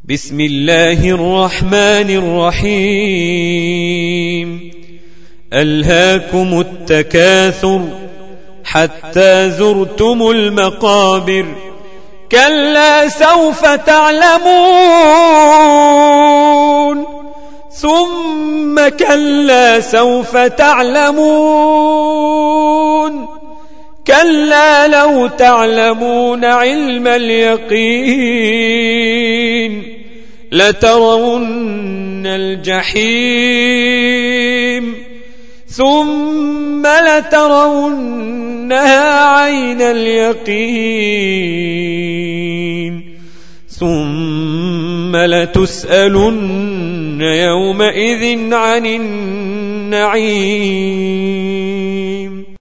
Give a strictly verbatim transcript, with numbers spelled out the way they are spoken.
بسم الله الرحمن الرحيم ألهاكم التكاثر حتى زرتم المقابر كلا سوف تعلمون ثم كلا سوف تعلمون كلا لو تعلمون علم اليقين لترون الجحيم ثم لترونها عين اليقين ثم لتسألن يومئذ عن النعيم.